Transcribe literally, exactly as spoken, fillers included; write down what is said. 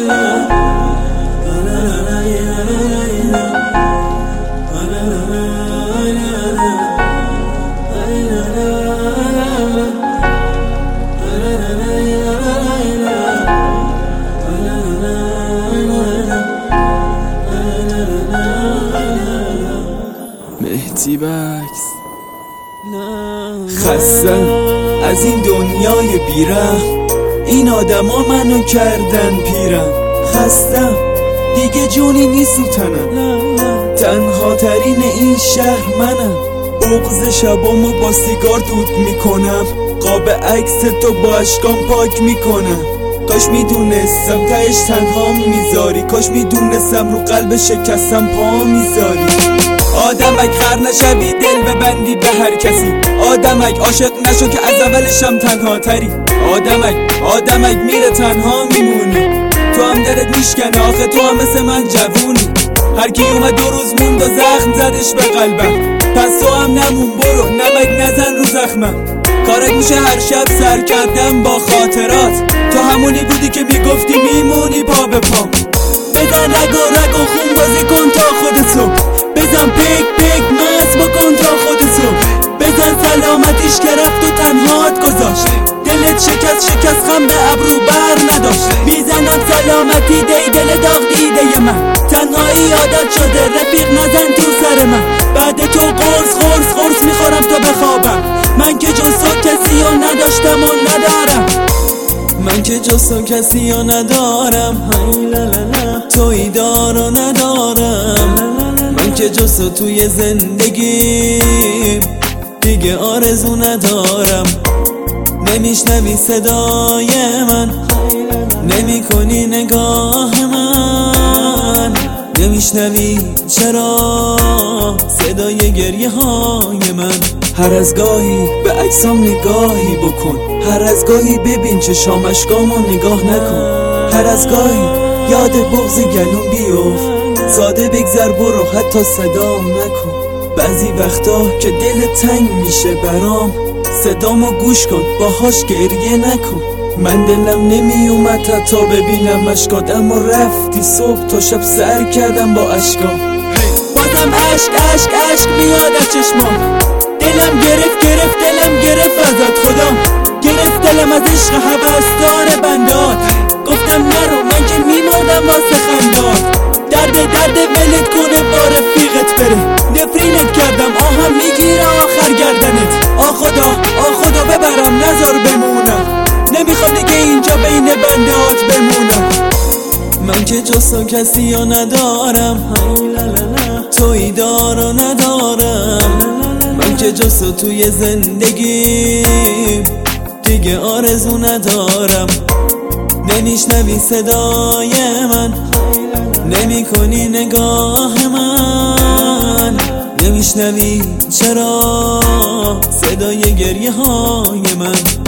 مهدی بکس خستم از این دنیای بیرحم، این آدما منو کردن پیرم. خستم دیگه جونی نیست تو تنم، تنها ترین این شهر منم. بغض شبامو با سیگار دود میکنم، قاب عکس تو با اشکام پاک میکنم. کاش میدونستم تهش تنها میذاری، کاش میدونستم رو قلب شکستم پا میذاری. آدمک خر نشوی دل ببندی به هر کسی، آدمک عاشق نشو که از اولشم تنها تری. آدمک آدمک میره تنها میمونی، تو هم دلت میشکنه آخه تو هم مثل من جوونی. هر کی اومد دو روز موند و زخم زدش به قلبم، پس تو هم نمون برو نمک نزن رو زخمم. کارت میشه هر شب سر کردم با خاطرات، تو همونی بودی که میگفتی میمونی پا به پا. بزن رگ و رگ و خون بازی کن تا خودتو، بزن پیک پیک مست بکن تا خودتو. بزن سلامتیش که رفت و تنهات گذاشت، دلت شکست شکست خم به ابرو بر نداشت. میزنم سلامتی دی دل داغ دیده من، تنهایی عادت شده رفیق نزن تو سر من. بعد تو قرص قرص قرص میخورم تا بخوابم، من که جز تو کسی ها نداشتم و ندارم. من که جز تو کسی ها ندارم، تویی دار و ندارم. من که جز تو توی زندگیم دیگه آرزو ندارم. نمیشنوی صدای من، نمی کنی نگاه من، نمیشنوی چرا صدای گریه های من. هر از گاهی به عکسام نگاهی بکن، هر از گاهی ببین چشام اشکامو نگاه نکن. هر از گاهی یاد بغض گلوم بیفت، ساده بگذر برو حتی صدام نکن. بعضی وقتا که دل تنگ میشه برام، صدامو گوش کن باهاش گریه نکن. من دلم نمی اومد حتی ببینم اشکات، اما رفتی صبح تا شب سر کردم با اشکام. بازم عشق عشق عشق میاد از چشمام، دلم گرفت گرفت دلم گرفت ازت خدا، گرفت دلم از عشق هوسدار بندات. گفتم نرو من که میمردم واسه خندات، درد درد ولت کنه با رفیقت بره. نفرینت کردم آهم میگیره آخر گردنت، آ خدا آ خدا ببرم نزار بمونم، نمیخوام دیگه اینجا بین بندات بمونم. من که جز تو کسی ها ندارم، تویی دار و ندارم. من که جز تو توی زندگیم دیگه آرزو ندارم. نمیشنوی صدای من، نمی کنی نگاه من، نمیشنوی چرا صدای گریه های من.